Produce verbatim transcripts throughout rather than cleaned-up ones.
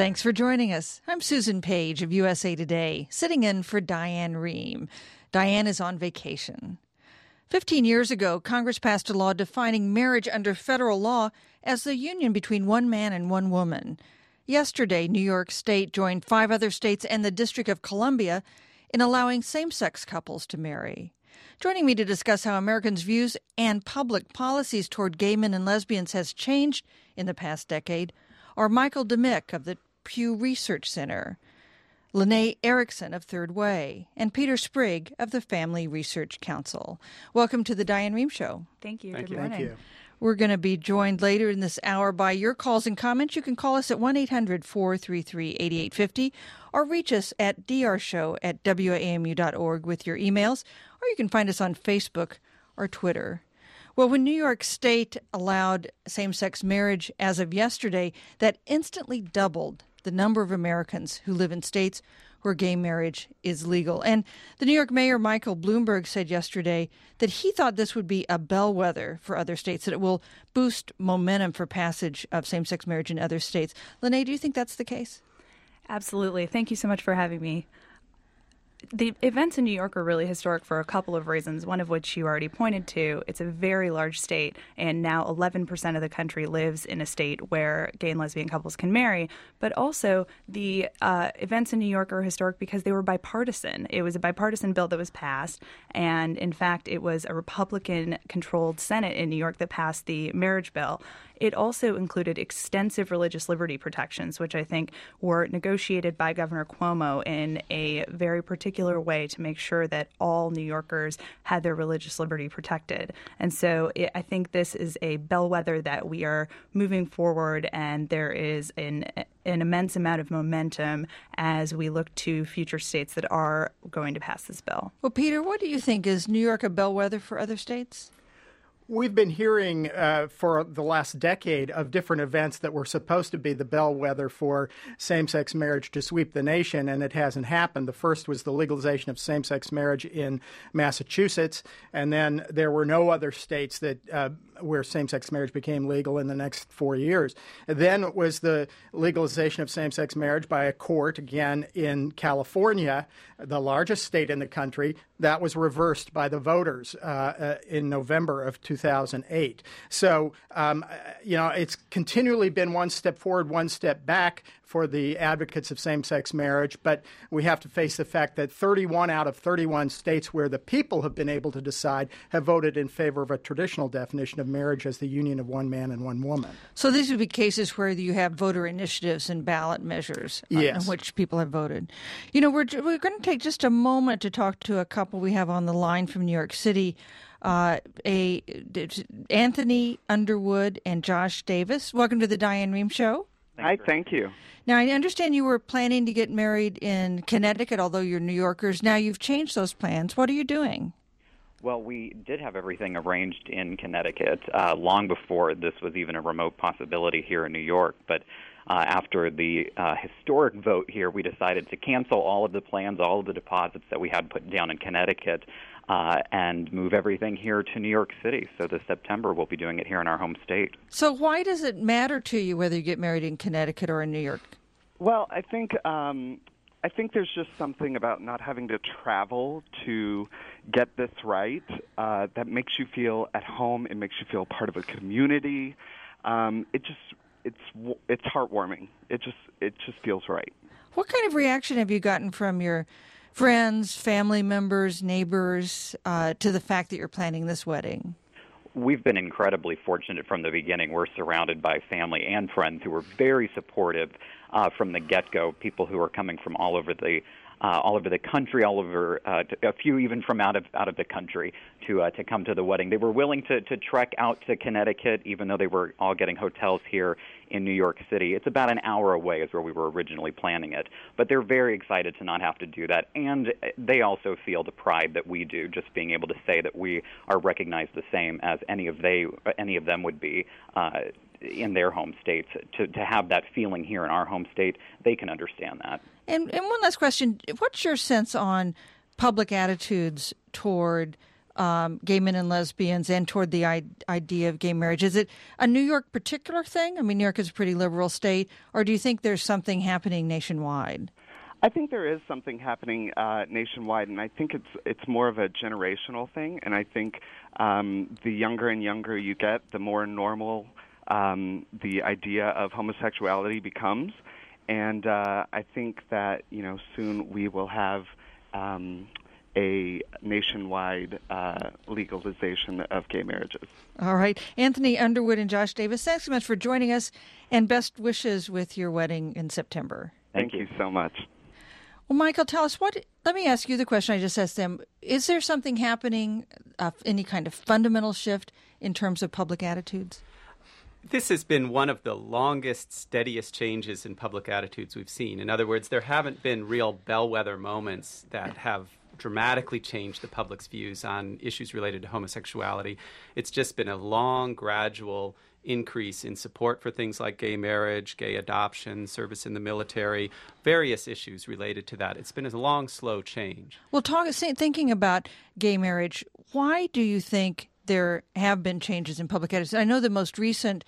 Thanks for joining us. I'm Susan Page of U S A Today, sitting in for Diane Rehm. Diane is on vacation. Fifteen years ago, Congress passed a law defining marriage under federal law as the union between one man and one woman. Yesterday, New York State joined five other states and the District of Columbia in allowing same-sex couples to marry. Joining me to discuss how Americans' views and public policies toward gay men and lesbians has changed in the past decade are Michael DeMick of the Pew Research Center, Lene Erickson of Third Way, and Peter Sprigg of the Family Research Council. Welcome to the Diane Rehm Show. Thank you. Thank Good you. morning. Thank you. We're going to be joined later in this hour by your calls and comments. You can call us at one eight hundred four three three eight eight five zero or reach us at drshow at w a m u dot org with your emails, or you can find us on Facebook or Twitter. Well, when New York State allowed same-sex marriage as of yesterday, that instantly doubled the number of Americans who live in states where gay marriage is legal. And the New York Mayor, Michael Bloomberg, said yesterday that he thought this would be a bellwether for other states, that it will boost momentum for passage of same-sex marriage in other states. Lene, do you think that's the case? Absolutely. Thank you so much for having me. The events in New York are really historic for a couple of reasons, one of which you already pointed to. It's a very large state, and now eleven percent of the country lives in a state where gay and lesbian couples can marry. But also, the uh, events in New York are historic because they were bipartisan. It was a bipartisan bill that was passed, and in fact, it was a Republican-controlled Senate in New York that passed the marriage bill. It also included extensive religious liberty protections, which I think were negotiated by Governor Cuomo in a very particular way to make sure that all New Yorkers had their religious liberty protected. And so it, I think this is a bellwether that we are moving forward, and there is an an immense amount of momentum as we look to future states that are going to pass this bill. Well, Peter, what do you think? Is New York a bellwether for other states? We've been hearing uh, for the last decade of different events that were supposed to be the bellwether for same-sex marriage to sweep the nation, and it hasn't happened. The first was the legalization of same-sex marriage in Massachusetts, and then there were no other states that uh, where same-sex marriage became legal in the next four years. And then it was the legalization of same-sex marriage by a court, again, in California, the largest state in the country. That was reversed by the voters uh, uh, in November of two thousand eight. So, um, you know, it's continually been one step forward, one step back for the advocates of same-sex marriage. But we have to face the fact that thirty-one out of thirty-one states where the people have been able to decide have voted in favor of a traditional definition of marriage as the union of one man and one woman. So these would be cases where you have voter initiatives and ballot measures yes. on which people have voted. You know, we're, we're going to take just a moment to talk to a couple we have on the line from New York City. Uh, a Anthony Underwood and Josh Davis. Welcome to the Diane Rehm Show. Hi, thank you. Now, I understand you were planning to get married in Connecticut, although you're New Yorkers. Now you've changed those plans. What are you doing? Well, we did have everything arranged in Connecticut uh, long before this was even a remote possibility here in New York. But uh, after the uh, historic vote here, we decided to cancel all of the plans, all of the deposits that we had put down in Connecticut, Uh, and move everything here to New York City. So this September, we'll be doing it here in our home state. So why does it matter to you whether you get married in Connecticut or in New York? Well, I think um, I think there's just something about not having to travel to get this right uh, that makes you feel at home. It makes you feel part of a community. Um, it just it's it's heartwarming. It just it just feels right. What kind of reaction have you gotten from your friends, family members, neighbors, uh, to the fact that you're planning this wedding? We've been incredibly fortunate from the beginning. We're surrounded by family and friends who were very supportive uh, from the get-go, people who are coming from all over the uh, all over the country, all over uh, a few even from out of out of the country to uh, to come to the wedding. They were willing to, to trek out to Connecticut, even though they were all getting hotels here in New York City. It's about an hour away is where we were originally planning it. But they're very excited to not have to do that. And they also feel the pride that we do, just being able to say that we are recognized the same as any of they any of them would be uh, in their home states. To, to have that feeling here in our home state, they can understand that. And, and one last question. What's your sense on public attitudes toward um, gay men and lesbians and toward the I- idea of gay marriage. Is it a New York particular thing? I mean, New York is a pretty liberal state. Or do you think there's something happening nationwide? I think there is something happening uh, nationwide, and I think it's it's more of a generational thing. And I think um, the younger and younger you get, the more normal um, the idea of homosexuality becomes. And uh, I think that, you know, soon we will have um, a nationwide uh, legalization of gay marriages. All right. Anthony Underwood and Josh Davis, thanks so much for joining us, and best wishes with your wedding in September. Thank, Thank you. you so much. Well, Michael, tell us what, let me ask you the question I just asked them. Is there something happening, uh, any kind of fundamental shift in terms of public attitudes? This has been one of the longest, steadiest changes in public attitudes we've seen. In other words, there haven't been real bellwether moments that have dramatically changed the public's views on issues related to homosexuality. It's just been a long, gradual increase in support for things like gay marriage, gay adoption, service in the military, various issues related to that. It's been a long, slow change. Well, talk, thinking about gay marriage, why do you think there have been changes in public attitudes? I know the most recent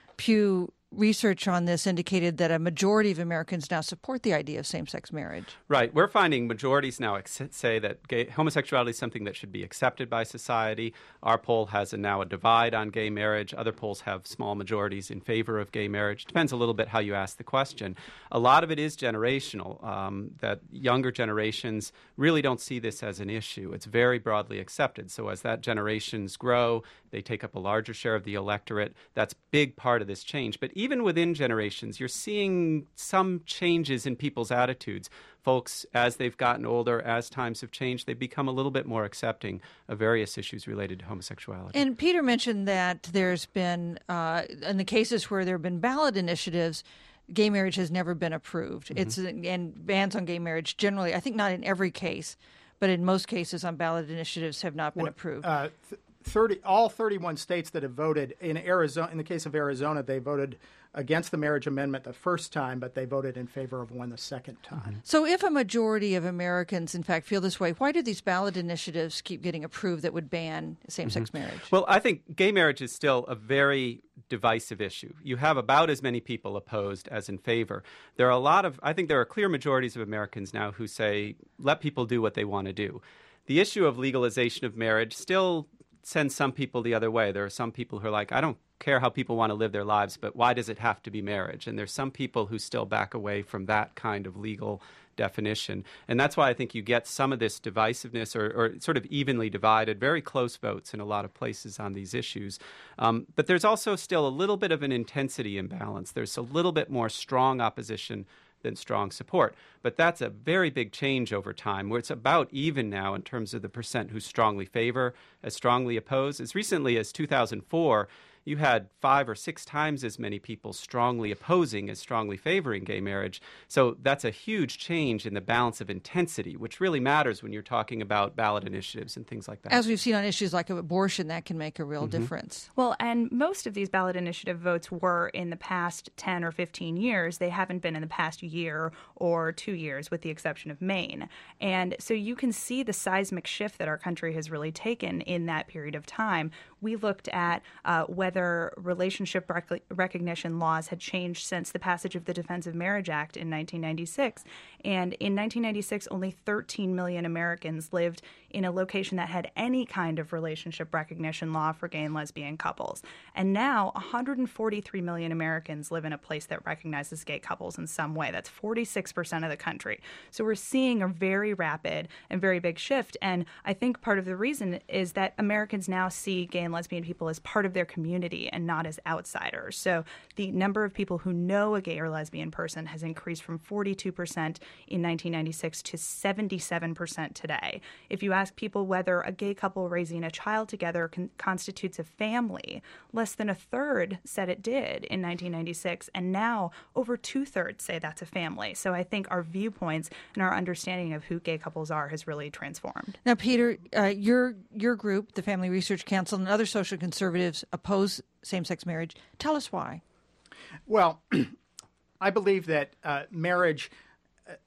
Pew research on this indicated that a majority of Americans now support the idea of same-sex marriage. Right. We're finding majorities now ex- say that gay, homosexuality is something that should be accepted by society. Our poll has a, now a divide on gay marriage. Other polls have small majorities in favor of gay marriage. Depends a little bit how you ask the question. A lot of it is generational, um, that younger generations really don't see this as an issue. It's very broadly accepted. So as that generations grow, they take up a larger share of the electorate. That's a big part of this change. But even within generations, you're seeing some changes in people's attitudes. Folks, as they've gotten older, as times have changed, they've become a little bit more accepting of various issues related to homosexuality. And Peter mentioned that there's been, uh, in the cases where there have been ballot initiatives, gay marriage has never been approved. Mm-hmm. It's and bans on gay marriage generally, I think not in every case, but in most cases on ballot initiatives have not been well, approved. Uh, th- thirty all thirty-one states that have voted in Arizona, in the case of Arizona, they voted against the marriage amendment the first time, but they voted in favor of one the second time. Mm-hmm. So if a majority of Americans, in fact, feel this way, why do these ballot initiatives keep getting approved that would ban same-sex mm-hmm. marriage? Well, I think gay marriage is still a very divisive issue. You have about as many people opposed as in favor. There are a lot of, I think there are clear majorities of Americans now who say, let people do what they want to do. The issue of legalization of marriage still sends some people the other way. There are some people who are like, I don't care how people want to live their lives, but why does it have to be marriage? And there's some people who still back away from that kind of legal definition. And that's why I think you get some of this divisiveness or, or sort of evenly divided, very close votes in a lot of places on these issues. Um, but there's also still a little bit of an intensity imbalance. There's a little bit more strong opposition than strong support. But that's a very big change over time, where it's about even now in terms of the percent who strongly favor as strongly oppose. As recently as two thousand four, you had five or six times as many people strongly opposing as strongly favoring gay marriage. So that's a huge change in the balance of intensity, which really matters when you're talking about ballot initiatives and things like that. As we've seen on issues like abortion, that can make a real mm-hmm. difference. Well, and most of these ballot initiative votes were in the past ten or fifteen years. They haven't been in the past year or two years, with the exception of Maine. And so you can see the seismic shift that our country has really taken in that period of time. We looked at uh, whether relationship rec- recognition laws had changed since the passage of the Defense of Marriage Act in nineteen ninety-six. And in nineteen ninety-six, only thirteen million Americans lived in a location that had any kind of relationship recognition law for gay and lesbian couples. And now one hundred forty-three million Americans live in a place that recognizes gay couples in some way. That's forty-six percent of the country. So we're seeing a very rapid and very big shift. And I think part of the reason is that Americans now see gay and lesbian people as part of their community and not as outsiders. So the number of people who know a gay or lesbian person has increased from forty-two percent in nineteen ninety-six to seventy-seven percent today. If you ask people whether a gay couple raising a child together con- constitutes a family, less than a third said it did in nineteen ninety-six, and now over two-thirds say that's a family. So I think our viewpoints and our understanding of who gay couples are has really transformed. Now, Peter, uh, your your group, the Family Research Council, and other social conservatives oppose same-sex marriage. Tell us why. Well, I believe that uh, marriage, uh,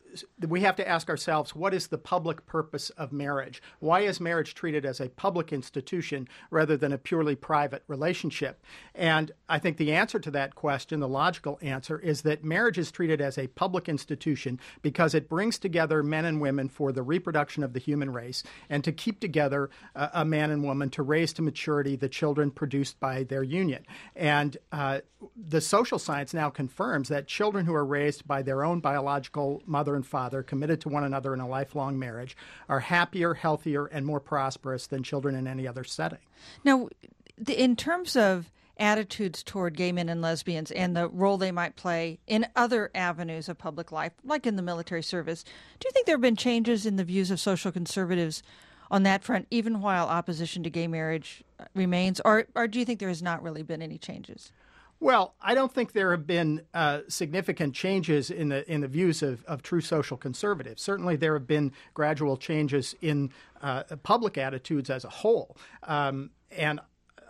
we have to ask ourselves, what is the public purpose of marriage? Why is marriage treated as a public institution rather than a purely private relationship? And I think the answer to that question, the logical answer, is that marriage is treated as a public institution because it brings together men and women for the reproduction of the human race and to keep together uh, a man and woman to raise to maturity the children produced by their union. And uh, the social science now confirms that children who are raised by their own biological mother and father, committed to one another in a lifelong marriage, are happier, healthier, and more prosperous than children in any other setting. Now, in terms of attitudes toward gay men and lesbians and the role they might play in other avenues of public life, like in the military service, do you think there have been changes in the views of social conservatives on that front, even while opposition to gay marriage remains? Or, or do you think there has not really been any changes? Well, I don't think there have been uh, significant changes in the in the views of, of true social conservatives. Certainly, there have been gradual changes in uh, public attitudes as a whole. Um, and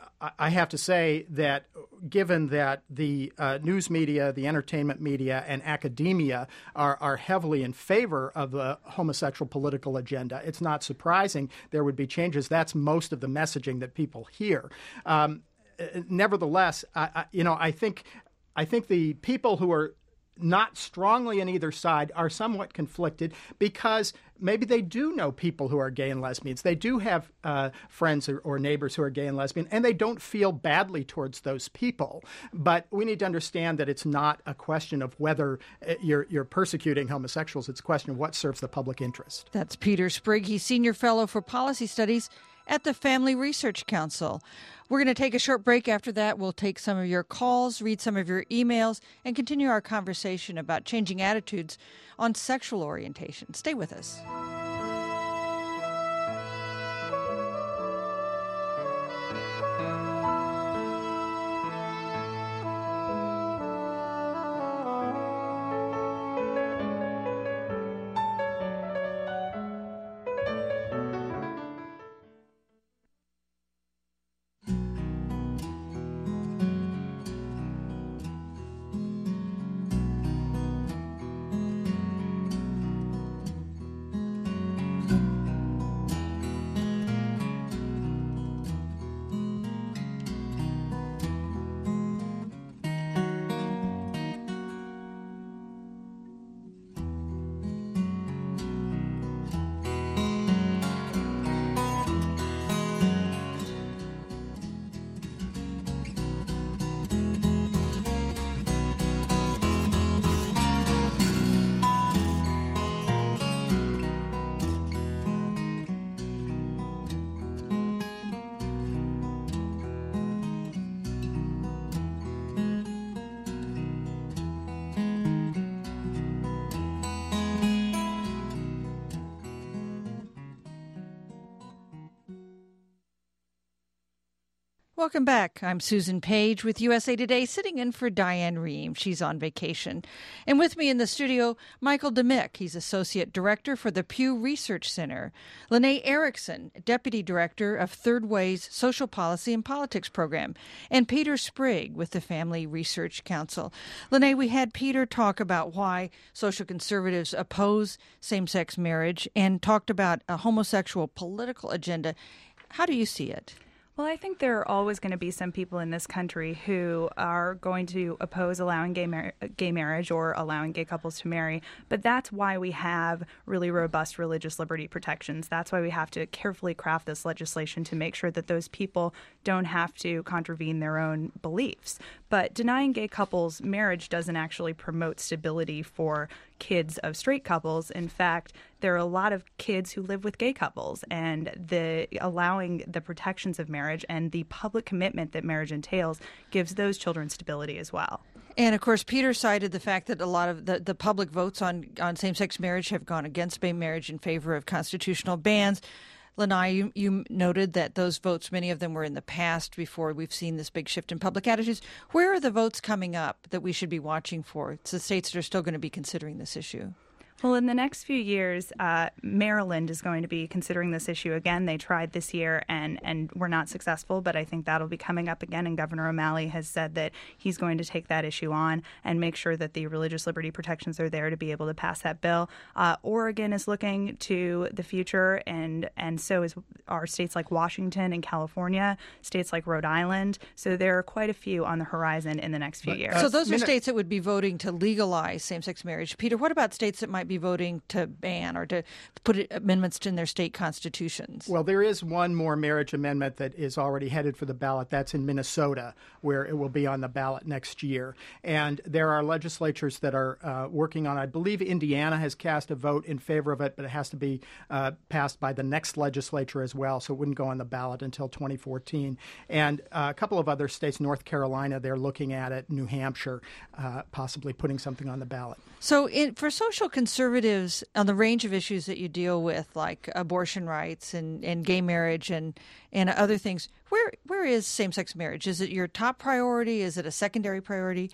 I have to say that given that the uh, news media, the entertainment media, and academia are, are heavily in favor of the homosexual political agenda, it's not surprising there would be changes. That's most of the messaging that people hear. Um, Nevertheless, I, I, you know, I think I think the people who are not strongly on either side are somewhat conflicted because maybe they do know people who are gay and lesbians. They do have uh, friends or, or neighbors who are gay and lesbian, and they don't feel badly towards those people. But we need to understand that it's not a question of whether you're, you're persecuting homosexuals. It's a question of what serves the public interest. That's Peter Sprigg. He's Senior Fellow for Policy Studies at the Family Research Council. We're going to take a short break. After that, we'll take some of your calls, read some of your emails, and continue our conversation about changing attitudes on sexual orientation. Stay with us. Welcome back. I'm Susan Page with U S A Today, sitting in for Diane Rehm. She's on vacation. And with me in the studio, Michael Dimick. He's Associate Director for the Pew Research Center. Lene Erickson, Deputy Director of Third Way's Social Policy and Politics Program. And Peter Sprigg with the Family Research Council. Lene, we had Peter talk about why social conservatives oppose same-sex marriage and talked about a homosexual political agenda. How do you see it? Well, I think there are always going to be some people in this country who are going to oppose allowing gay, mar- gay marriage or allowing gay couples to marry. But that's why we have really robust religious liberty protections. That's why we have to carefully craft this legislation to make sure that those people don't have to contravene their own beliefs. But denying gay couples marriage doesn't actually promote stability for kids of straight couples. In fact, there are a lot of kids who live with gay couples, and the allowing the protections of marriage and the public commitment that marriage entails gives those children stability as well. And, of course, Peter cited the fact that a lot of the, the public votes on, on same-sex marriage have gone against gay marriage in favor of constitutional bans. Lanai, you, you noted that those votes, many of them were in the past before we've seen this big shift in public attitudes. Where are the votes coming up that we should be watching for? It's the states that are still going to be considering this issue. Well, in the next few years, uh, Maryland is going to be considering this issue again. They tried this year and, and were not successful, but I think that'll be coming up again. And Governor O'Malley has said that he's going to take that issue on and make sure that the religious liberty protections are there to be able to pass that bill. Uh, Oregon is looking to the future, and, and so is are states like Washington and California, states like Rhode Island. So there are quite a few on the horizon in the next few years. So those are states that would be voting to legalize same-sex marriage. Peter, what about states that might be voting to ban or to put amendments in their state constitutions? Well, there is one more marriage amendment that is already headed for the ballot. That's in Minnesota, where it will be on the ballot next year. And there are legislatures that are uh, working on it. I believe Indiana has cast a vote in favor of it, but it has to be uh, passed by the next legislature as well, so it wouldn't go on the ballot until twenty fourteen. And uh, a couple of other states, North Carolina, they're looking at it, New Hampshire, uh, possibly putting something on the ballot. So in, for social conservatives, on the range of issues that you deal with, like abortion rights and, and gay marriage and, and other things, where where is same-sex marriage? Is it your top priority? Is it a secondary priority?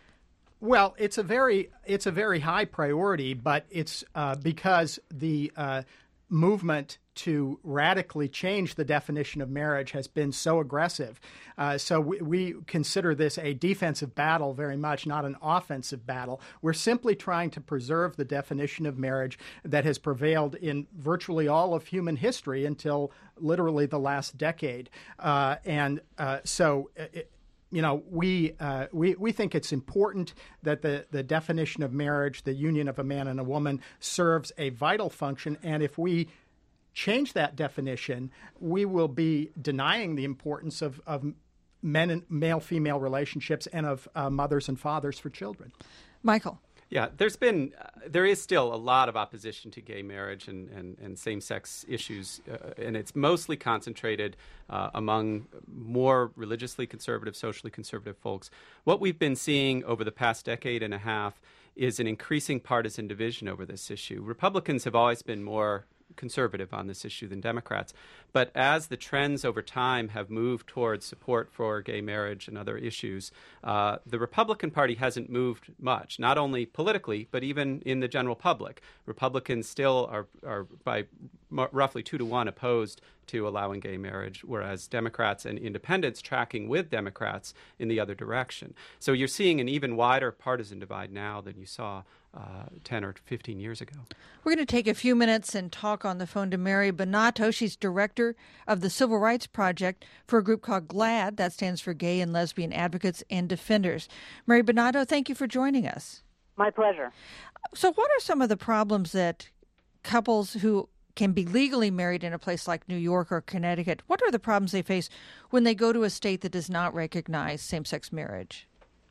Well, it's a very it's a very high priority, but it's uh, because the uh, movement to radically change the definition of marriage has been so aggressive. Uh, so we, we consider this a defensive battle very much, not an offensive battle. We're simply trying to preserve the definition of marriage that has prevailed in virtually all of human history until literally the last decade. Uh, and uh, so it, You know, we, uh, we we think it's important that the, the definition of marriage, the union of a man and a woman, serves a vital function. And if we change that definition, we will be denying the importance of, of men and male-female relationships and of uh, mothers and fathers for children. Michael. Yeah, there's been, uh, there is still a lot of opposition to gay marriage and, and, and same-sex issues, uh, and it's mostly concentrated uh, among more religiously conservative, socially conservative folks. What we've been seeing over the past decade and a half is an increasing partisan division over this issue. Republicans have always been more conservative on this issue than Democrats. But as the trends over time have moved towards support for gay marriage and other issues, uh, the Republican Party hasn't moved much, not only politically, but even in the general public. Republicans still are, are by m- roughly two to one opposed to allowing gay marriage, whereas Democrats and independents tracking with Democrats in the other direction. So you're seeing an even wider partisan divide now than you saw uh, ten or fifteen years ago. We're going to take a few minutes and talk on the phone to Mary Bonato. She's director of the Civil Rights Project for a group called GLAAD. That stands for Gay and Lesbian Advocates and Defenders. Mary Bonato, thank you for joining us. My pleasure. So what are some of the problems that couples who can be legally married in a place like New York or Connecticut, what are the problems they face when they go to a state that does not recognize same-sex marriage?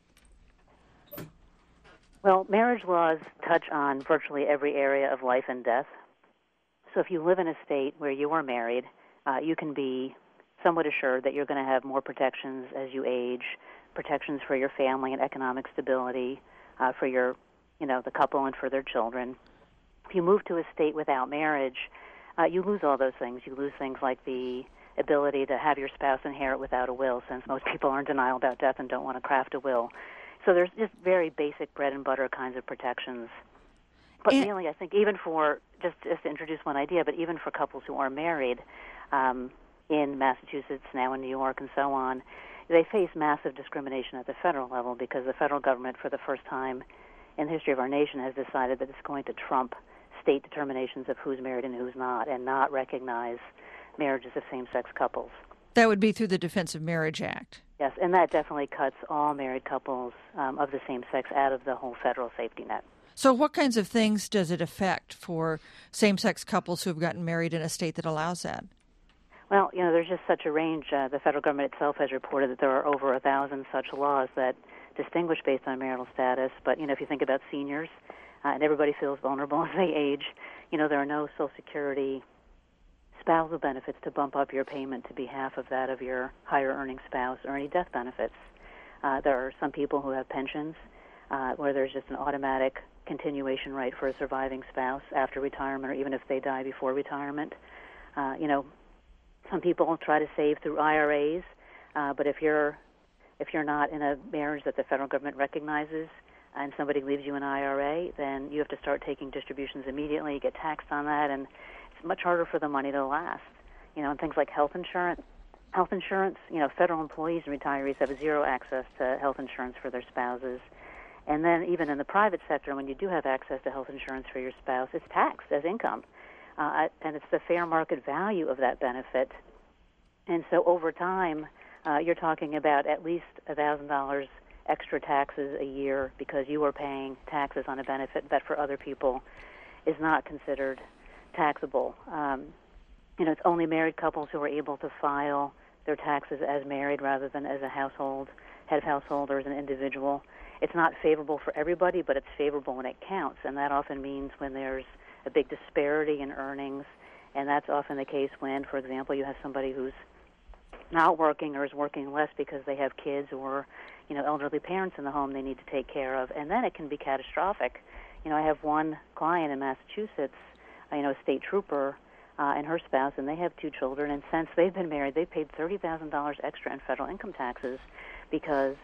Well, marriage laws touch on virtually every area of life and death. So if you live in a state where you are married, uh, you can be somewhat assured that you're going to have more protections as you age, protections for your family and economic stability, uh, for your, you know, the couple and for their children. If you move to a state without marriage, uh, you lose all those things. You lose things like the ability to have your spouse inherit without a will, since most people are in denial about death and don't want to craft a will. So there's just very basic bread and butter kinds of protections. But and, really, I think even for, just, just to introduce one idea, but even for couples who are married um, in Massachusetts, now in New York, and so on, they face massive discrimination at the federal level because the federal government, for the first time in the history of our nation, has decided that it's going to trump state determinations of who's married and who's not, and not recognize marriages of same-sex couples. That would be through the Defense of Marriage Act. Yes, and that definitely cuts all married couples um, of the same sex out of the whole federal safety net. So what kinds of things does it affect for same-sex couples who have gotten married in a state that allows that? Well, you know, there's just such a range. Uh, the federal government itself has reported that there are over a thousand such laws that distinguish based on marital status. But, you know, if you think about seniors, uh, and everybody feels vulnerable as they age, you know, there are no Social Security spousal benefits to bump up your payment to be half of that of your higher-earning spouse, or any death benefits. Uh, there are some people who have pensions uh, where there's just an automatic continuation right for a surviving spouse after retirement, or even if they die before retirement. Uh, you know, some people try to save through I R As, uh, but if you're if you're not in a marriage that the federal government recognizes, and somebody leaves you an I R A, then you have to start taking distributions immediately. You get taxed on that, and it's much harder for the money to last. You know, and things like health insurance. Health insurance, you know, federal employees and retirees have zero access to health insurance for their spouses. And then even in the private sector, when you do have access to health insurance for your spouse, it's taxed as income. Uh, and it's the fair market value of that benefit. And so over time, uh, you're talking about at least one thousand dollars extra taxes a year because you are paying taxes on a benefit that for other people is not considered taxable. Um, you know, it's only married couples who are able to file their taxes as married rather than as a household, head of household or as an individual. It's not favorable for everybody, but it's favorable when it counts, and that often means when there's a big disparity in earnings, and that's often the case when, for example, you have somebody who's not working or is working less because they have kids or, you know, elderly parents in the home they need to take care of, and then it can be catastrophic. You know, I have one client in Massachusetts, you know, a state trooper, uh, and her spouse, and they have two children, and since they've been married, they've paid thirty thousand dollars extra in federal income taxes because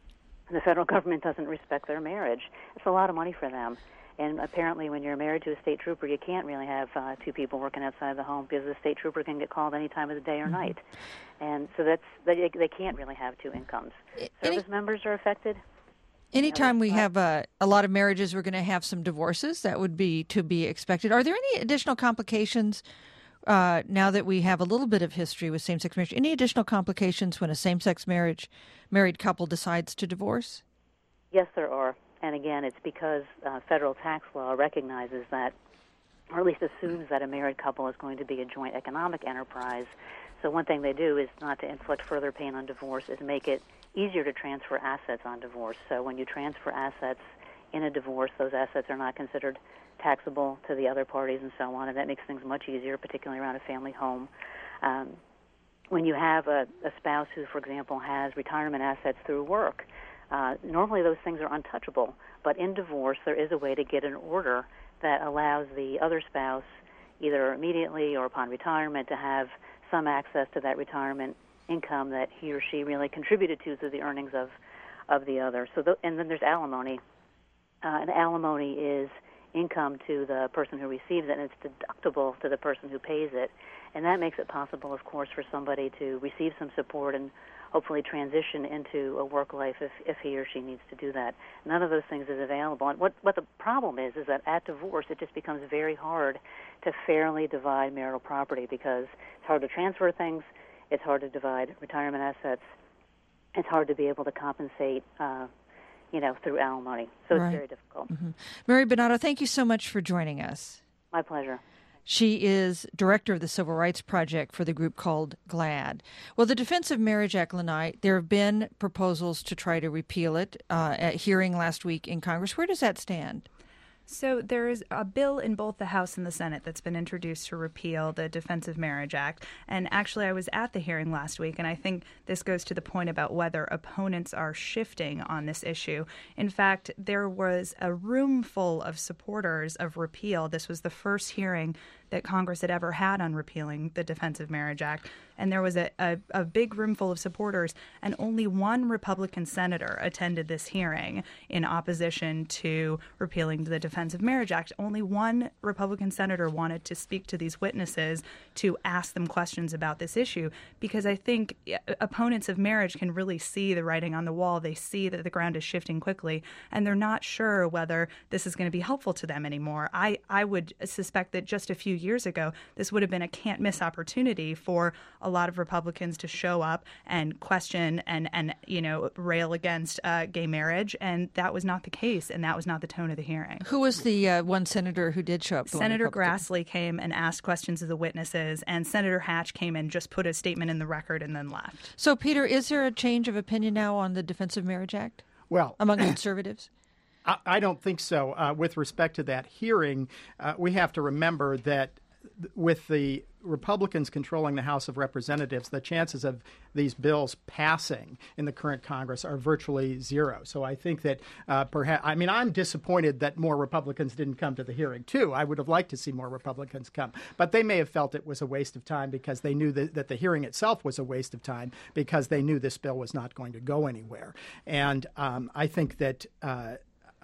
the federal government doesn't respect their marriage. It's a lot of money for them. And apparently when you're married to a state trooper, you can't really have uh, two people working outside the home because the state trooper can get called any time of the day or mm-hmm. night. And so that's they, they can't really have two incomes. Service Any, members are affected. Anytime you know, we have a, a lot of marriages, we're going to have some divorces. That would be to be expected. Are there any additional complications uh, now that we have a little bit of history with same-sex marriage? Any additional complications when a same-sex marriage married couple decides to divorce? Yes, there are. And again, it's because uh, federal tax law recognizes that, or at least assumes that a married couple is going to be a joint economic enterprise. So one thing they do is not to inflict further pain on divorce, is make it easier to transfer assets on divorce. So when you transfer assets in a divorce, those assets are not considered taxable to the other parties and so on, and that makes things much easier, particularly around a family home. Um, when you have a, a spouse who, for example, has retirement assets through work, Uh, normally those things are untouchable, but in divorce there is a way to get an order that allows the other spouse, either immediately or upon retirement, to have some access to that retirement income that he or she really contributed to through the earnings of, of the other. So, th- and then there's alimony. Uh, and alimony is income to the person who receives it, and it's deductible to the person who pays it. And that makes it possible, of course, for somebody to receive some support and hopefully transition into a work life if, if he or she needs to do that. None of those things is available. And what, what the problem is is that at divorce it just becomes very hard to fairly divide marital property because it's hard to transfer things, it's hard to divide retirement assets, it's hard to be able to compensate uh, you know, through alimony. So right. It's very difficult. Mm-hmm. Mary Bunato, thank you so much for joining us. My pleasure. She is director of the Civil Rights Project for the group called GLAAD. Well, the Defense of Marriage Act, Lanai, there have been proposals to try to repeal it uh, at hearing last week in Congress. Where does that stand? So there is a bill in both the House and the Senate that's been introduced to repeal the Defense of Marriage Act. And actually, I was at the hearing last week, and I think this goes to the point about whether opponents are shifting on this issue. In fact, there was a room full of supporters of repeal. This was the first hearing that Congress had ever had on repealing the Defense of Marriage Act. And there was a, a, a big room full of supporters, and only one Republican senator attended this hearing in opposition to repealing the Defense of Marriage Act. Only one Republican senator wanted to speak to these witnesses to ask them questions about this issue, because I think opponents of marriage can really see the writing on the wall. They see that the ground is shifting quickly, and they're not sure whether this is going to be helpful to them anymore. I, I would suspect that just a few years ago, this would have been a can't-miss opportunity for a lot of Republicans to show up and question and, and you know, rail against uh, gay marriage, and that was not the case, and that was not the tone of the hearing. Who was the uh, one senator who did show up? Senator Grassley came and asked questions of the witnesses, and Senator Hatch came and just put a statement in the record and then left. So, Peter, is there a change of opinion now on the Defense of Marriage Act? Well, among conservatives? I, I don't think so. Uh, with respect to that hearing, uh, we have to remember that with the Republicans controlling the House of Representatives, the chances of these bills passing in the current Congress are virtually zero. So I think that uh, perhaps, I mean, I'm disappointed that more Republicans didn't come to the hearing, too. I would have liked to see more Republicans come. But they may have felt it was a waste of time because they knew that, that the hearing itself was a waste of time because they knew this bill was not going to go anywhere. And um, I think that uh,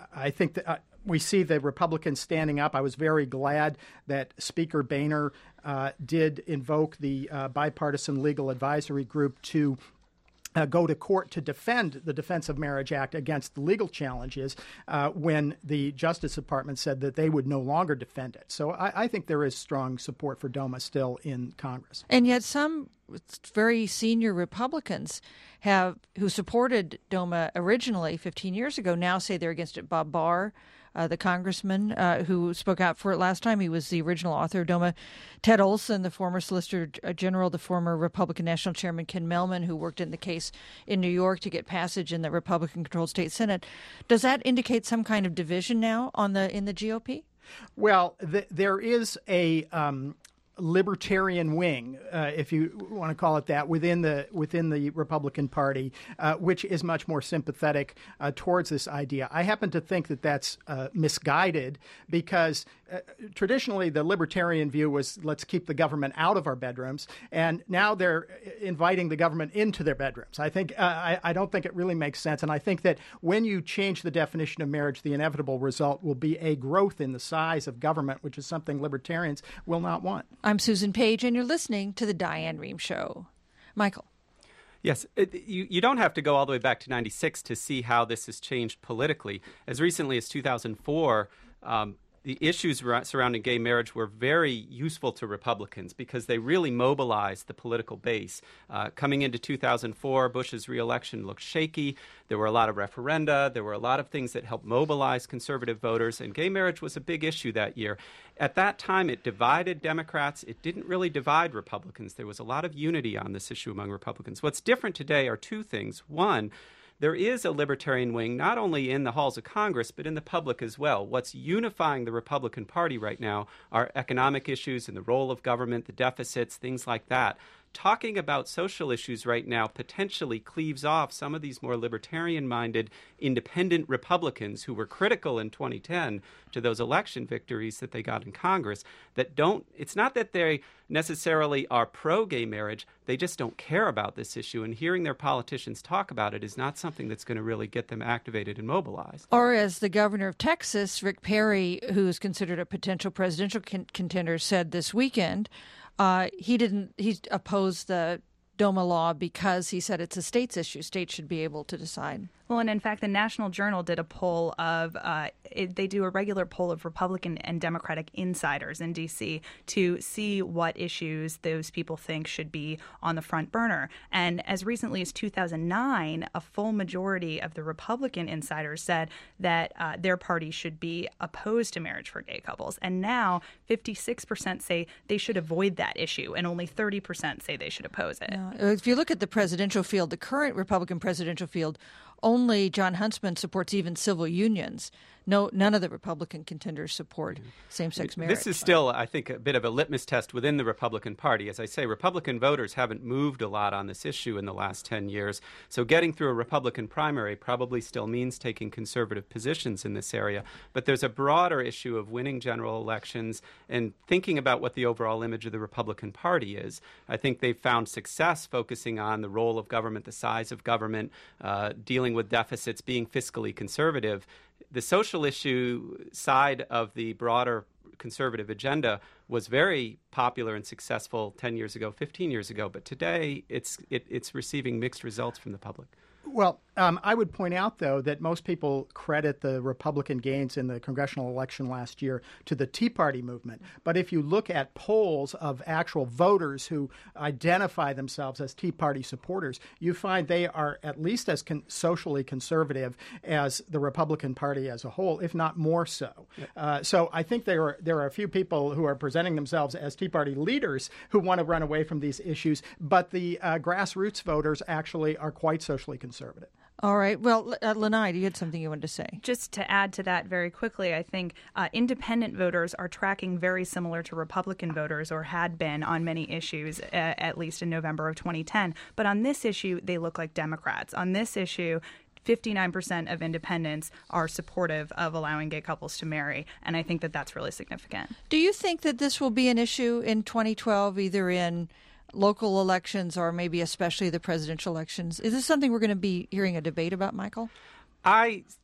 I think that uh, we see the Republicans standing up. I was very glad that Speaker Boehner uh, did invoke the uh, bipartisan legal advisory group to Uh, go to court to defend the Defense of Marriage Act against the legal challenges uh, when the Justice Department said that they would no longer defend it. So I, I think there is strong support for DOMA still in Congress. And yet some very senior Republicans have who supported DOMA originally fifteen years ago now say they're against it. Bob Barr, Uh, the congressman uh, who spoke out for it last time. He was the original author of DOMA. Ted Olson, the former Solicitor General, the former Republican National Chairman Ken Mehlman, who worked in the case in New York to get passage in the Republican-controlled state Senate. Does that indicate some kind of division now on the in the G O P? Well, th- there is a um, libertarian wing, uh, if you want to call it that, within the within the Republican Party, uh, which is much more sympathetic uh, towards this idea. I happen to think that that's uh, misguided because uh, traditionally the libertarian view was let's keep the government out of our bedrooms, and now they're inviting the government into their bedrooms. I think uh, I, I don't think it really makes sense, and I think that when you change the definition of marriage, the inevitable result will be a growth in the size of government, which is something libertarians will not want. I'm Susan Page, and you're listening to The Diane Rehm Show. Michael. Yes, it, you, you don't have to go all the way back to ninety-six to see how this has changed politically. As recently as two thousand four, um, the issues surrounding gay marriage were very useful to Republicans because they really mobilized the political base. Uh, coming into two thousand four, Bush's reelection looked shaky. There were a lot of referenda. There were a lot of things that helped mobilize conservative voters, and gay marriage was a big issue that year. At that time, it divided Democrats. It didn't really divide Republicans. There was a lot of unity on this issue among Republicans. What's different today are two things. One, there is a libertarian wing, not only in the halls of Congress, but in the public as well. What's unifying the Republican Party right now are economic issues and the role of government, the deficits, things like that. Talking about social issues right now potentially cleaves off some of these more libertarian-minded independent Republicans who were critical in twenty ten to those election victories that they got in Congress that don't, it's not that they necessarily are pro-gay marriage, they just don't care about this issue, and hearing their politicians talk about it is not something that's going to really get them activated and mobilized. Or as the governor of Texas, Rick Perry, who is considered a potential presidential con- contender, said this weekend, Uh, he didn't. He opposed the DOMA law because he said it's a state's issue. States should be able to decide. Well, and in fact, the National Journal did a poll of, uh, it, they do a regular poll of Republican and Democratic insiders in D C to see what issues those people think should be on the front burner. And as recently as two thousand nine, a full majority of the Republican insiders said that uh, their party should be opposed to marriage for gay couples. And now fifty-six percent say they should avoid that issue, and only thirty percent say they should oppose it. Now, if you look at the presidential field, the current Republican presidential field, only John Huntsman supports even civil unions. No, none of the Republican contenders support same-sex marriage. This is still, I think, a bit of a litmus test within the Republican Party. As I say, Republican voters haven't moved a lot on this issue in the last ten years. So getting through a Republican primary probably still means taking conservative positions in this area. But there's a broader issue of winning general elections and thinking about what the overall image of the Republican Party is. I think they've found success focusing on the role of government, the size of government, uh, dealing with deficits, being fiscally conservative. The social issue side of the broader conservative agenda was very popular and successful ten years ago, fifteen years ago, but today it's it, it's receiving mixed results from the public. Well, um, I would point out, though, that most people credit the Republican gains in the congressional election last year to the Tea Party movement. But if you look at polls of actual voters who identify themselves as Tea Party supporters, you find they are at least as con- socially conservative as the Republican Party as a whole, if not more so. Yep. Uh, so I think there are there are a few people who are presenting themselves as Tea Party leaders who want to run away from these issues, but the uh, grassroots voters actually are quite socially conservative. Conservative. All right. Well, uh, Lanai, you had something you wanted to say. Just to add to that very quickly, I think uh, independent voters are tracking very similar to Republican voters, or had been on many issues, uh, at least in November of twenty ten. But on this issue, they look like Democrats. On this issue, fifty-nine percent of independents are supportive of allowing gay couples to marry, and I think that that's really significant. Do you think that this will be an issue in twenty twelve, either in local elections or maybe especially the presidential elections? Is this something we're going to be hearing a debate about, Michael? I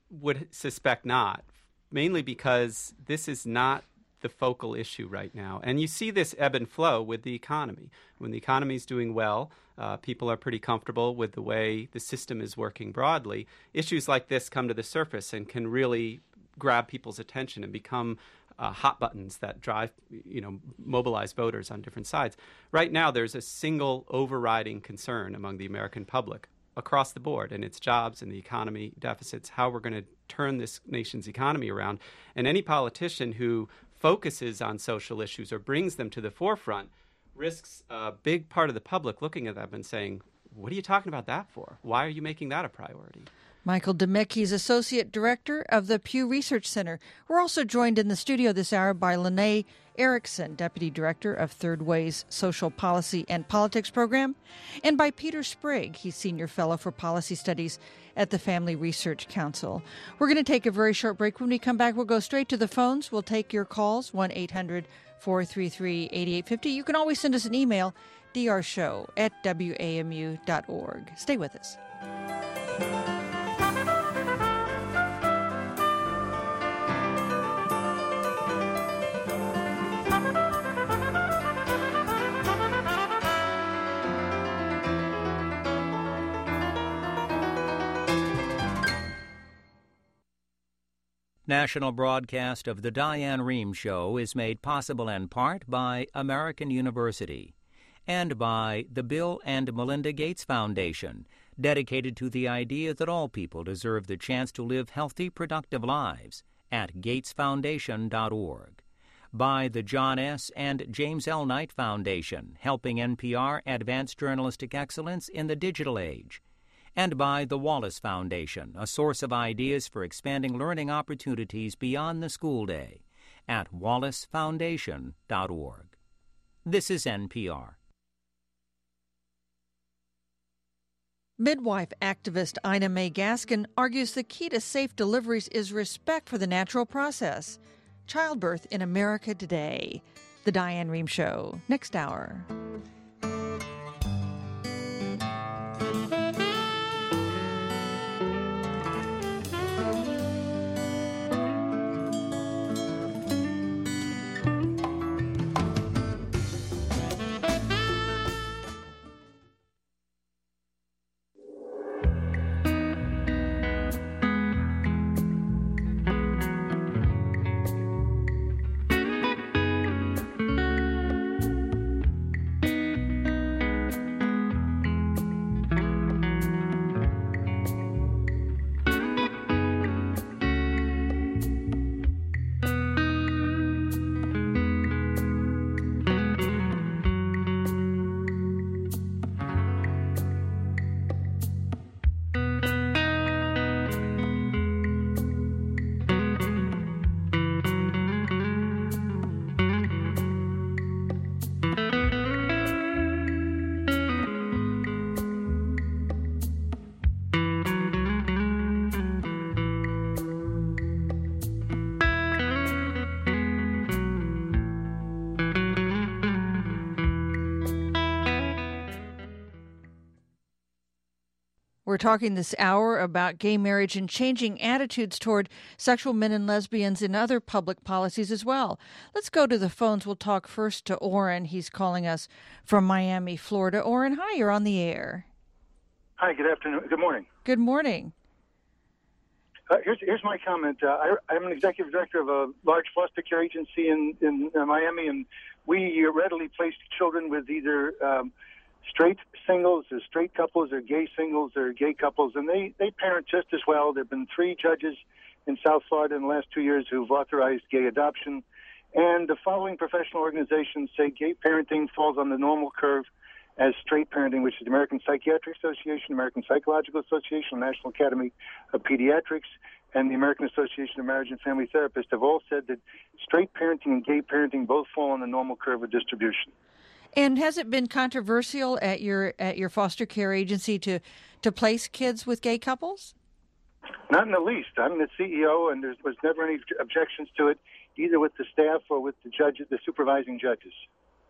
would suspect not, mainly because this is not the focal issue right now. And you see this ebb and flow with the economy. When the economy is doing well, uh, people are pretty comfortable with the way the system is working broadly. Issues like this come to the surface and can really grab people's attention and become uh, hot buttons that drive, you know, mobilize voters on different sides. Right now, there's a single overriding concern among the American public across the board, and it's jobs and the economy deficits, how we're going to turn this nation's economy around. And any politician who focuses on social issues or brings them to the forefront risks a big part of the public looking at them and saying, what are you talking about that for? Why are you making that a priority? Michael DeMicke is Associate Director of the Pew Research Center. We're also joined in the studio this hour by Lene Erickson, Deputy Director of Third Way's Social Policy and Politics Program, and by Peter Sprigg. He's Senior Fellow for Policy Studies at the Family Research Council. We're going to take a very short break. When we come back, we'll go straight to the phones. We'll take your calls, one eight hundred four three three eight eight five zero. You can always send us an email, d r show at w a m u dot org. Stay with us. National broadcast of The Diane Rehm Show is made possible in part by American University and by the Bill and Melinda Gates Foundation, dedicated to the idea that all people deserve the chance to live healthy, productive lives, at gates foundation dot org. By the John S. and James L. Knight Foundation, helping N P R advance journalistic excellence in the digital age. And by the Wallace Foundation, a source of ideas for expanding learning opportunities beyond the school day, at wallace foundation dot org. This is N P R. Midwife activist Ina May Gaskin argues the key to safe deliveries is respect for the natural process. Childbirth in America Today. The Diane Rehm Show, next hour. We're talking this hour about gay marriage and changing attitudes toward sexual men and lesbians in other public policies as well. Let's go to the phones. We'll talk first to Orrin. He's calling us from Miami, Florida. Orrin, hi, you're on the air. Hi, good afternoon. Good morning. Good morning. Uh, here's here's my comment. Uh, I, I'm an executive director of a large foster care agency in, in uh, Miami, and we readily place children with either um, straight singles or straight couples or gay singles or gay couples, and they, they parent just as well. There have been three judges in South Florida in the last two years who've authorized gay adoption, and the following professional organizations say gay parenting falls on the normal curve as straight parenting, which is the American Psychiatric Association, American Psychological Association, National Academy of Pediatrics, and the American Association of Marriage and Family Therapists have all said that straight parenting and gay parenting both fall on the normal curve of distribution. And has it been controversial at your at your foster care agency to, to place kids with gay couples? Not in the least. I'm the C E O, and there was never any objections to it, either with the staff or with the judges, the supervising judges.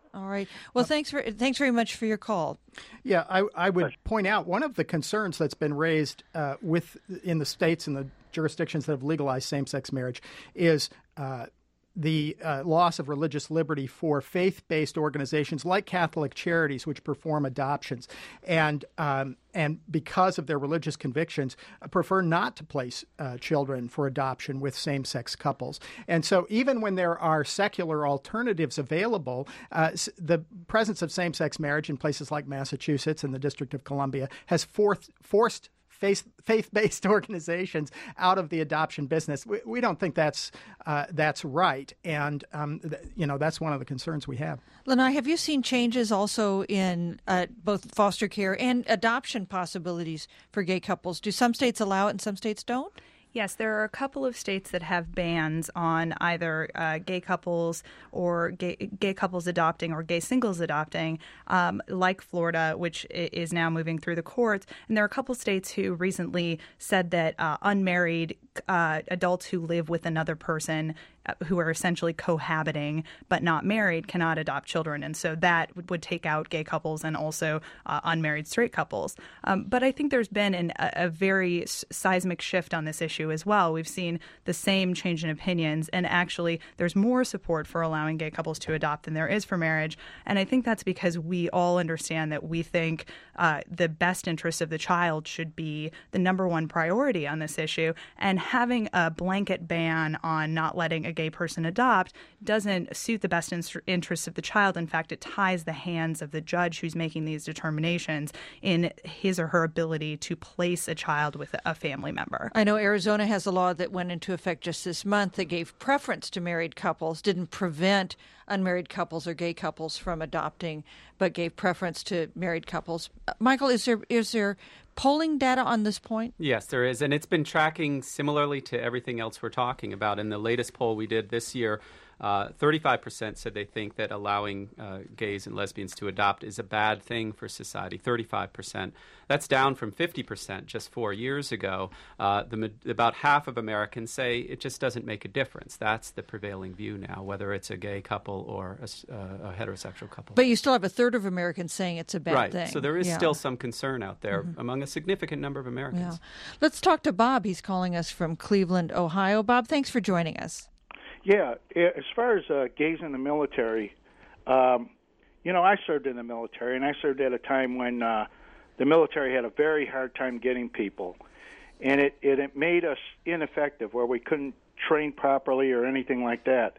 All right. Well, thanks for thanks very much for your call. Yeah, I, I would point out one of the concerns that's been raised uh, with in the states and the jurisdictions that have legalized same-sex marriage is uh, the uh, loss of religious liberty for faith-based organizations like Catholic Charities, which perform adoptions, and um, and because of their religious convictions, uh, prefer not to place uh, children for adoption with same-sex couples. And so, even when there are secular alternatives available, uh, the presence of same-sex marriage in places like Massachusetts and the District of Columbia has forced forced faith-based organizations out of the adoption business. We, we don't think that's uh, that's right, and um, th- you know that's one of the concerns we have. Lanai, have you seen changes also in uh, both foster care and adoption possibilities for gay couples? Do some states allow it and some states don't? Yes, there are a couple of states that have bans on either uh, gay couples or gay, gay couples adopting or gay singles adopting, um, like Florida, which is now moving through the courts. And there are a couple of states who recently said that uh, unmarried uh, adults who live with another person who are essentially cohabiting but not married cannot adopt children. And so that would, would take out gay couples and also uh, unmarried straight couples. Um, but I think there's been an, a, a very seismic shift on this issue as well. We've seen the same change in opinions, and actually there's more support for allowing gay couples to adopt than there is for marriage. And I think that's because we all understand that we think uh, the best interest of the child should be the number one priority on this issue. And having a blanket ban on not letting a gay person adopt doesn't suit the best in- interests of the child. In fact, it ties the hands of the judge who's making these determinations in his or her ability to place a child with a family member. I know Arizona has a law that went into effect just this month that gave preference to married couples, didn't prevent unmarried couples or gay couples from adopting, but gave preference to married couples. Michael, is there is there polling data on this point? Yes, there is, and it's been tracking similarly to everything else we're talking about. In the latest poll we did this year, uh, thirty-five percent said they think that allowing uh, gays and lesbians to adopt is a bad thing for society, thirty-five percent. That's down from fifty percent just four years ago. Uh, the, about half of Americans say it just doesn't make a difference. That's the prevailing view now, whether it's a gay couple or a, uh, a heterosexual couple. But you still have a third of Americans saying it's a bad right. thing. So there is yeah. still some concern out there mm-hmm. among a significant number of Americans. Yeah. Let's talk to Bob. He's calling us from Cleveland, Ohio. Bob, thanks for joining us. Yeah, as far as uh, gays in the military, um, you know, I served in the military, and I served at a time when uh, the military had a very hard time getting people, and it, it, it made us ineffective where we couldn't train properly or anything like that.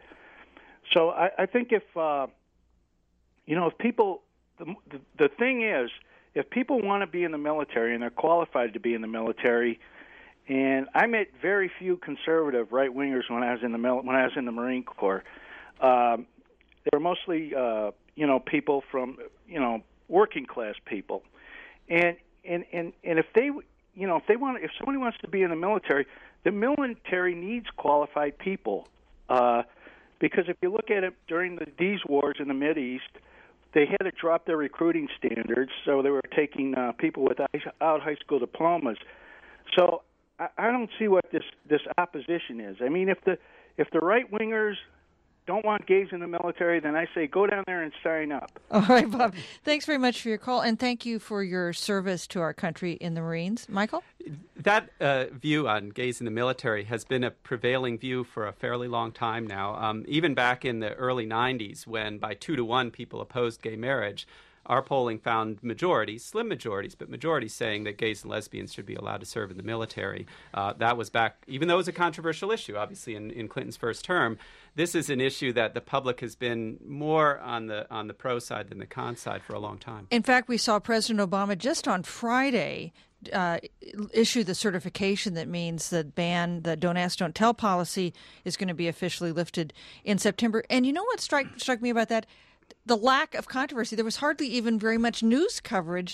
So I, I think if, uh, you know, if people, the, the, the thing is, if people want to be in the military and they're qualified to be in the military, and I met very few conservative right wingers when I was in the mil- when I was in the Marine Corps. Um, they were mostly, uh, you know, people from, you know, working class people, and and and and if they, you know, if they want, if somebody wants to be in the military, the military needs qualified people, uh, because if you look at it during the, these wars in the Mideast, they had to drop their recruiting standards, so they were taking uh, people without high school diplomas. So I don't see what this, this opposition is. I mean, if the if the right wingers don't want gays in the military, then I say go down there and sign up. All right, Bob. Thanks very much for your call, and thank you for your service to our country in the Marines. Michael? That uh, view on gays in the military has been a prevailing view for a fairly long time now. Um, even back in the early nineties, when by two to one people opposed gay marriage, our polling found majorities, slim majorities, but majorities saying that gays and lesbians should be allowed to serve in the military. Uh, that was back, even though it was a controversial issue, obviously, in, in Clinton's first term. This is an issue that the public has been more on the on the pro side than the con side for a long time. In fact, we saw President Obama just on Friday uh, issue the certification that means the ban, the Don't Ask, Don't Tell policy is going to be officially lifted in September. And you know what struck, struck me about that? The lack of controversy. There was hardly even very much news coverage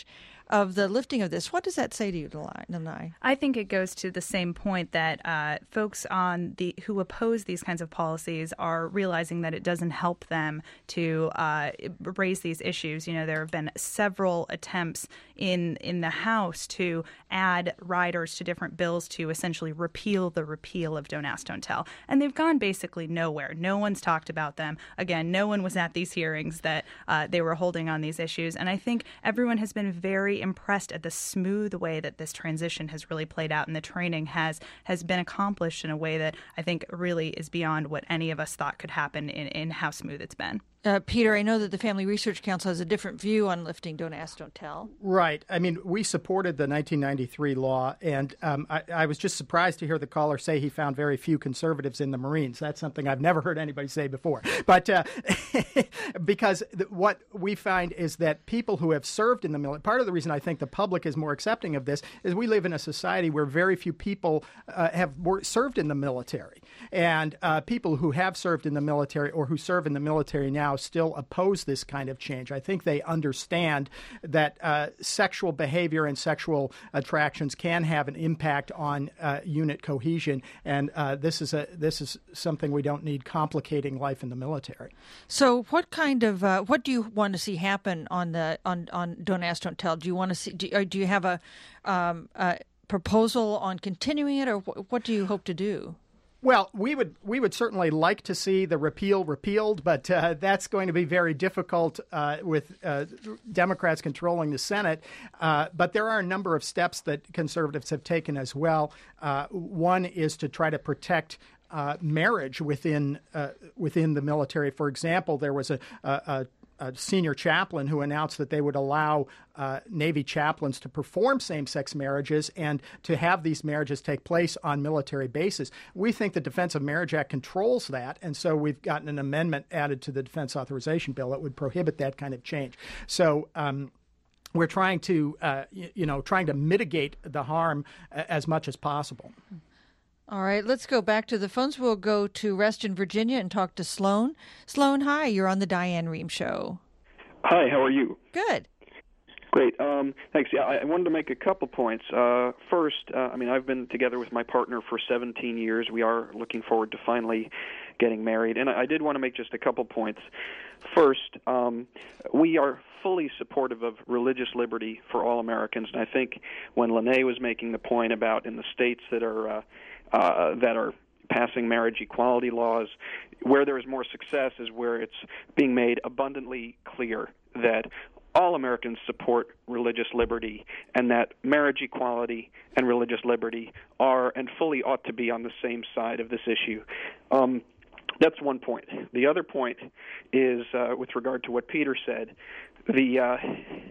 of the lifting of this. What does that say to you, Nanai? I think it goes to the same point that uh, folks on the who oppose these kinds of policies are realizing that it doesn't help them to uh, raise these issues. You know, there have been several attempts in in the House to add riders to different bills to essentially repeal the repeal of Don't Ask, Don't Tell, and they've gone basically nowhere. No one's talked about them. Again, no one was at these hearings that uh, they were holding on these issues, and I think everyone has been very impressed at the smooth way that this transition has really played out, and the training has has been accomplished in a way that I think really is beyond what any of us thought could happen in, in how smooth it's been. Uh, Peter, I know that the Family Research Council has a different view on lifting Don't Ask, Don't Tell. Right. I mean, we supported the nineteen ninety-three law, and um, I, I was just surprised to hear the caller say he found very few conservatives in the Marines. That's something I've never heard anybody say before. But uh, because th- what we find is that people who have served in the military, part of the reason I think the public is more accepting of this is we live in a society where very few people uh, have wor- served in the military. And uh, people who have served in the military or who serve in the military now still oppose this kind of change. I think they understand that uh, sexual behavior and sexual attractions can have an impact on uh, unit cohesion, and uh, this is a this is something we don't need complicating life in the military. So, what kind of uh, what do you want to see happen on the on, on Don't Ask, Don't Tell? Do you want to see? Do, or do you have a, um, a proposal on continuing it, or wh- what do you hope to do? Well, we would we would certainly like to see the repeal repealed, but uh, that's going to be very difficult uh, with uh, Democrats controlling the Senate. Uh, but there are a number of steps that conservatives have taken as well. Uh, one is to try to protect uh, marriage within uh, within the military. For example, there was a, a, a a senior chaplain who announced that they would allow uh, Navy chaplains to perform same-sex marriages and to have these marriages take place on military bases. We think the Defense of Marriage Act controls that, and so we've gotten an amendment added to the Defense Authorization Bill that would prohibit that kind of change. So um, we're trying to, uh, you, you know, trying to mitigate the harm as much as possible. All right, let's go back to the phones. We'll go to Reston, Virginia, and talk to Sloan. Sloan, hi, you're on the Diane Rehm Show. Hi, how are you? Good. Great. Um, thanks. Yeah, I wanted to make a couple points. Uh, first, uh, I mean, I've been together with my partner for seventeen years. We are looking forward to finally getting married. And I did want to make just a couple points. First, um, we are fully supportive of religious liberty for all Americans. And I think when Lene was making the point about in the states that are uh, uh, that are passing marriage equality laws, where there is more success is where it's being made abundantly clear that all Americans support religious liberty and that marriage equality and religious liberty are and fully ought to be on the same side of this issue. Um, that's one point. The other point is uh, with regard to what Peter said. The uh,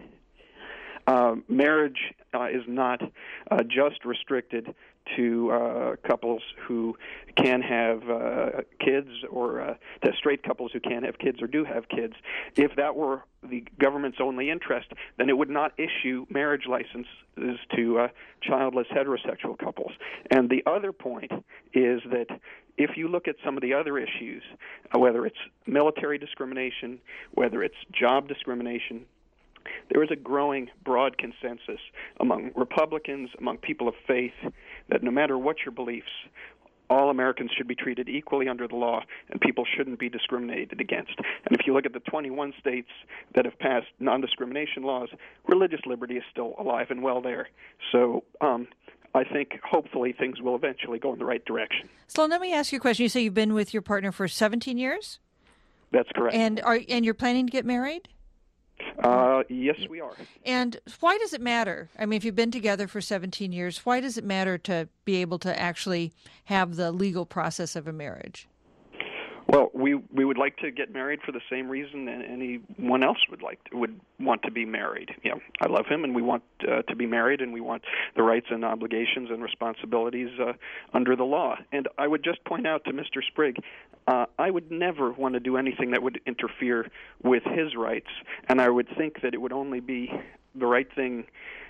uh, marriage uh, is not uh, just restricted to uh, couples who can have uh, kids or uh, to straight couples who can have kids or do have kids. If that were the government's only interest, then it would not issue marriage licenses to uh, childless heterosexual couples. And the other point is that if you look at some of the other issues, uh, whether it's military discrimination, whether it's job discrimination, there is a growing broad consensus among Republicans, among people of faith, that no matter what your beliefs, all Americans should be treated equally under the law and people shouldn't be discriminated against. And if you look at the twenty-one states that have passed non-discrimination laws, religious liberty is still alive and well there. So um, I think hopefully things will eventually go in the right direction. Sloan, let me ask you a question. You say you've been with your partner for seventeen years? That's correct. And are and you're planning to get married? Uh, yes, we are. And why does it matter? I mean, if you've been together for seventeen years, why does it matter to be able to actually have the legal process of a marriage? Well, we we would like to get married for the same reason that anyone else would like to, would want to be married. You know, I love him, and we want uh, to be married, and we want the rights and obligations and responsibilities uh, under the law. And I would just point out to Mister Sprigg, uh, I would never want to do anything that would interfere with his rights, and I would think that it would only be the right thing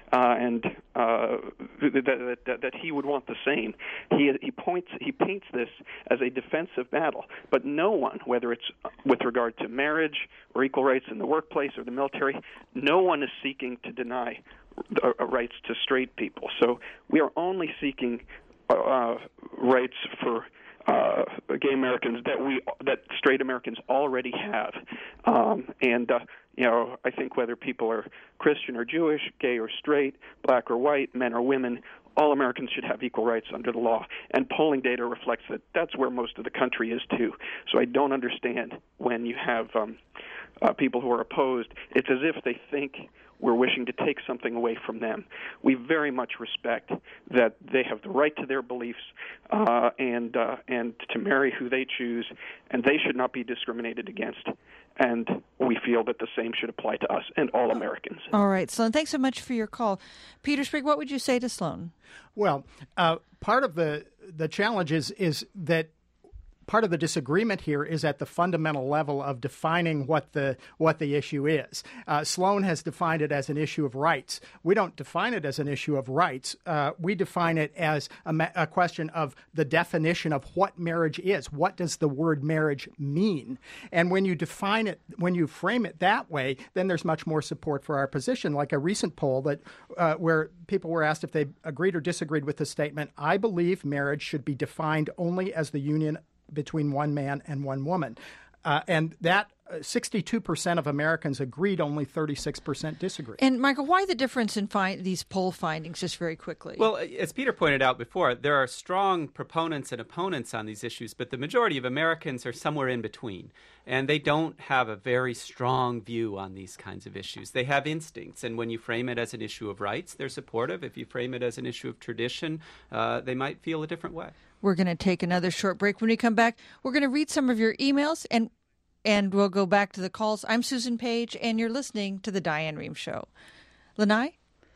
uh, and uh, that, that, that he would want the same. He he points he paints this as a defensive battle, but no one, whether it's with regard to marriage or equal rights in the workplace or the military, no one is seeking to deny uh, rights to straight people. So we are only seeking uh, rights for Uh, gay Americans that we that straight Americans already have, um, and uh, you know I think whether people are Christian or Jewish, gay or straight, black or white, men or women, all Americans should have equal rights under the law. And polling data reflects that that's where most of the country is too. So I don't understand when you have um, uh, people who are opposed. It's as if they think we're wishing to take something away from them. We very much respect that they have the right to their beliefs uh, and uh, and to marry who they choose, and they should not be discriminated against. And we feel that the same should apply to us and all Americans. All right, Sloan, thanks so much for your call. Peter Sprigg, what would you say to Sloan? Well, uh, part of the, the challenge is, is that part of the disagreement here is at the fundamental level of defining what the what the issue is. Uh, Sloan has defined it as an issue of rights. We don't define it as an issue of rights. Uh, we define it as a, ma- a question of the definition of what marriage is. What does the word marriage mean? And when you define it, when you frame it that way, then there's much more support for our position. Like a recent poll that uh, where people were asked if they agreed or disagreed with the statement, "I believe marriage should be defined only as the union between one man and one woman." Uh, and that uh, sixty-two percent of Americans agreed, only thirty-six percent disagreed. And, Michael, why the difference in fi- these poll findings, just very quickly? Well, as Peter pointed out before, there are strong proponents and opponents on these issues, but the majority of Americans are somewhere in between. And they don't have a very strong view on these kinds of issues. They have instincts, and when you frame it as an issue of rights, they're supportive. If you frame it as an issue of tradition, uh, they might feel a different way. We're going to take another short break. When we come back, we're going to read some of your emails, and and we'll go back to the calls. I'm Susan Page, and you're listening to The Diane Rehm Show. Lanai?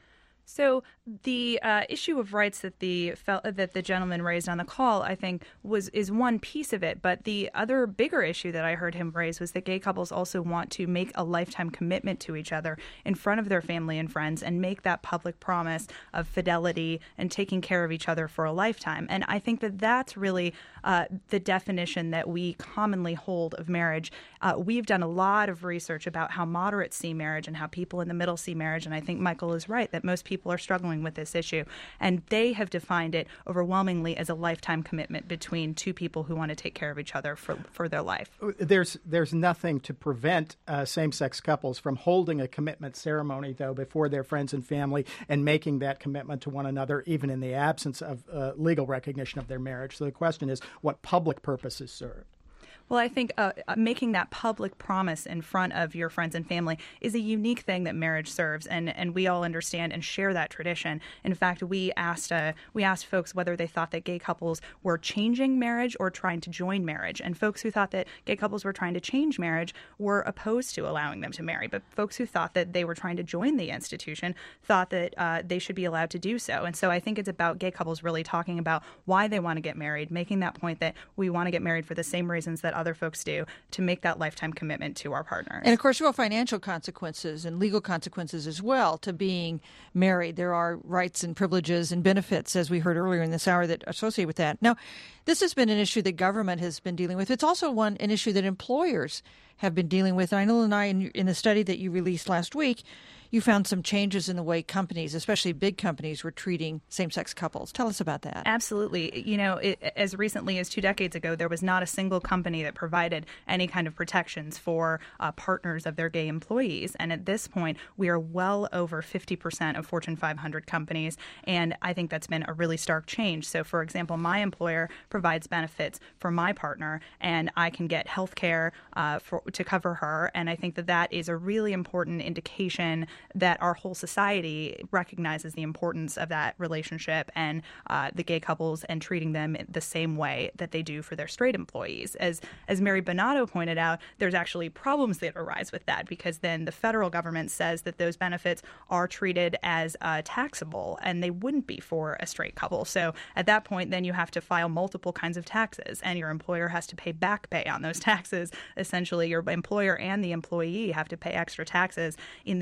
So the uh, issue of rights that the fel- that the gentleman raised on the call, I think, was is one piece of it. But the other bigger issue that I heard him raise was that gay couples also want to make a lifetime commitment to each other in front of their family and friends and make that public promise of fidelity and taking care of each other for a lifetime. And I think that that's really uh, the definition that we commonly hold of marriage. Uh, we've done a lot of research about how moderates see marriage and how people in the middle see marriage. And I think Michael is right that most people are struggling with this issue, and they have defined it overwhelmingly as a lifetime commitment between two people who want to take care of each other for, for their life. There's there's nothing to prevent uh, same-sex couples from holding a commitment ceremony, though, before their friends and family and making that commitment to one another, even in the absence of uh, legal recognition of their marriage. So the question is, what public purpose is served? Well, I think uh, making that public promise in front of your friends and family is a unique thing that marriage serves, and, and we all understand and share that tradition. In fact, we asked uh, we asked folks whether they thought that gay couples were changing marriage or trying to join marriage, and folks who thought that gay couples were trying to change marriage were opposed to allowing them to marry. But folks who thought that they were trying to join the institution thought that uh, they should be allowed to do so. And so I think it's about gay couples really talking about why they want to get married, making that point that we want to get married for the same reasons that other folks do, to make that lifetime commitment to our partners. And of course, there are financial consequences and legal consequences as well to being married. There are rights and privileges and benefits, as we heard earlier in this hour, that associate with that. Now, this has been an issue that government has been dealing with. It's also one an issue that employers have been dealing with. And I know, Lanai, in, in the study that you released last week, you found some changes in the way companies, especially big companies, were treating same-sex couples. Tell us about that. Absolutely. You know, it, as recently as two decades ago, there was not a single company that provided any kind of protections for uh, partners of their gay employees. And at this point, we are well over fifty percent of Fortune five hundred companies. And I think that's been a really stark change. So, for example, my employer provides benefits for my partner, and I can get health care uh, for, to cover her. And I think that that is a really important indication that our whole society recognizes the importance of that relationship and uh, the gay couples and treating them the same way that they do for their straight employees. As as Mary Bonato pointed out, there's actually problems that arise with that, because then the federal government says that those benefits are treated as uh, taxable, and they wouldn't be for a straight couple. So at that point, then you have to file multiple kinds of taxes, and your employer has to pay back pay on those taxes. Essentially, your employer and the employee have to pay extra taxes in this very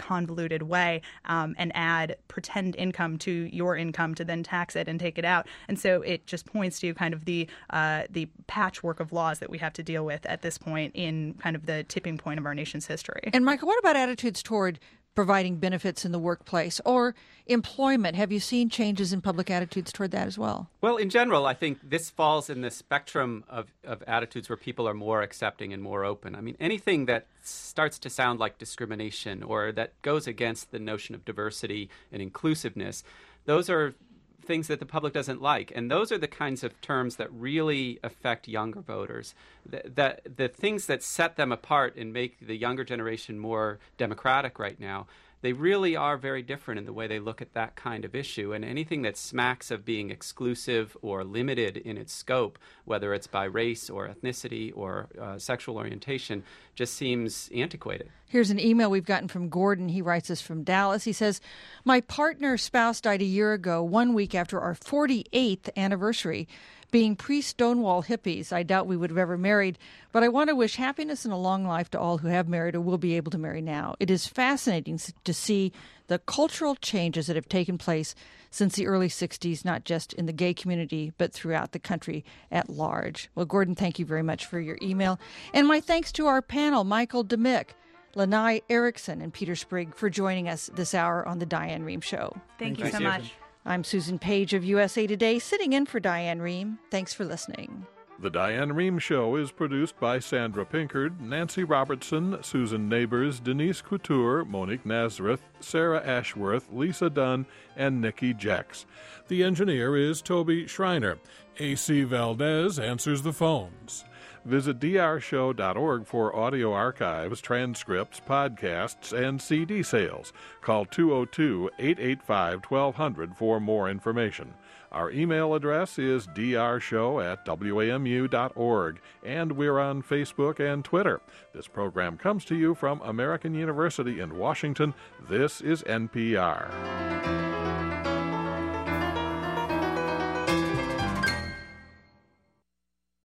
convoluted way um, and add pretend income to your income to then tax it and take it out. And so it just points to kind of the uh, the patchwork of laws that we have to deal with at this point in kind of the tipping point of our nation's history. And Michael, what about attitudes toward providing benefits in the workplace or employment? Have you seen changes in public attitudes toward that as well? Well, in general, I think this falls in the spectrum of, of attitudes where people are more accepting and more open. I mean, anything that starts to sound like discrimination or that goes against the notion of diversity and inclusiveness, those are things that the public doesn't like. And those are the kinds of terms that really affect younger voters. The, the, the things that set them apart and make the younger generation more democratic right now, they really are very different in the way they look at that kind of issue. And anything that smacks of being exclusive or limited in its scope, whether it's by race or ethnicity or uh, sexual orientation, just seems antiquated. Here's an email we've gotten from Gordon. He writes us from Dallas. He says, my partner's spouse died a year ago, one week after our forty-eighth anniversary. Being pre-Stonewall hippies, I doubt we would have ever married, but I want to wish happiness and a long life to all who have married or will be able to marry now. It is fascinating to see the cultural changes that have taken place since the early sixties, not just in the gay community, but throughout the country at large. Well, Gordon, thank you very much for your email. And my thanks to our panel, Michael Demick, Lanai Erickson, and Peter Sprigg for joining us this hour on The Diane Rehm Show. Thank, Thank you so you. much. I'm Susan Page of U S A Today, sitting in for Diane Rehm. Thanks for listening. The Diane Rehm Show is produced by Sandra Pinkard, Nancy Robertson, Susan Neighbors, Denise Couture, Monique Nazareth, Sarah Ashworth, Lisa Dunn, and Nikki Jex. The engineer is Toby Schreiner. A C Valdez answers the phones. Visit d r show dot org for audio archives, transcripts, podcasts, and C D sales. Call two oh two, eight eight five, twelve hundred for more information. Our email address is d r show at w a m u dot org, and we're on Facebook and Twitter. This program comes to you from American University in Washington. This is N P R.